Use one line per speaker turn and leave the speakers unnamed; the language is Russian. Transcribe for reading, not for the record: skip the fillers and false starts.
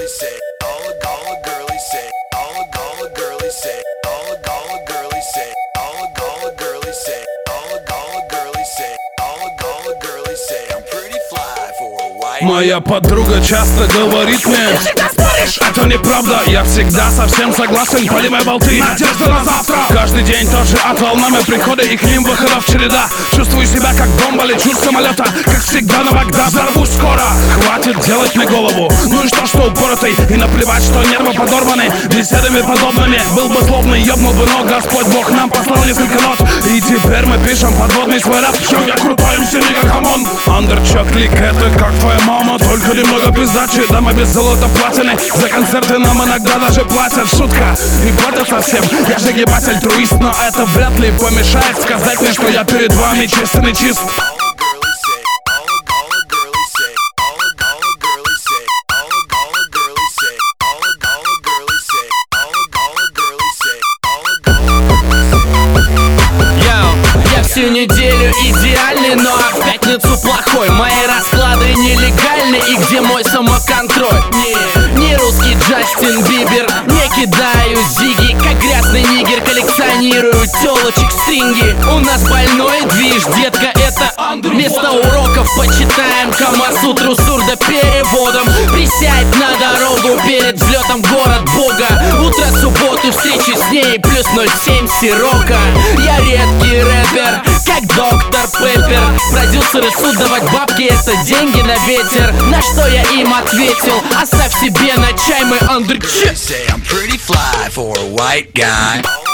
girlies say, all the girlies say, all the girlies say, all the girlies say, all the girlies say, all the girlies say, all the girlies say, I'm pretty fly for a white.
Моя подруга часто говорит мне: это неправда, я всегда совсем согласен. Поливай болты, надежда на завтра. Каждый день тоже от волнами прихода и к ним выходов череда. Чувствую себя как бомба, лечу с самолета, как всегда на Багдад. Взорвусь скоро, хватит делать мне голову. Ну и что упоротый, и наплевать, что нервы подорваны беседами подобными. Был бы злобный, ёбнул бы, но Господь Бог нам послал несколько нот. И теперь мы пишем подводный свой рэп. Чё, я крутой, сильный как хамон. Андерчок клик, это как твоя мама, только немного пиздачи. Дамы без золота платины, за концерты нам иногда даже платят. Шутка, не платят совсем, я же ебать альтруист. Но это вряд ли помешает сказать мне, что я перед вами честный чист.
Всю неделю идеальный, но в пятницу плохой. Мои расклады нелегальны, и где мой самоконтроль? Не русский Джастин Бибер, не кидаю зиги, как грязный нигер. Коллекционирую телочек стринги. У нас больной движ, детка, это вместо уроков почитаем Камасутру с сурдопереводом. Присядь на дорогу перед взлетом город Бога. Утро субботу, встречи с ней, плюс 0,7 сирока. Я редкий рэпер, как доктор Пеппер. Продюсеры суд давать бабки, это деньги на ветер. На что я им ответил: оставь себе на чай, мой Андерчик.
I'm pretty fly for a white guy.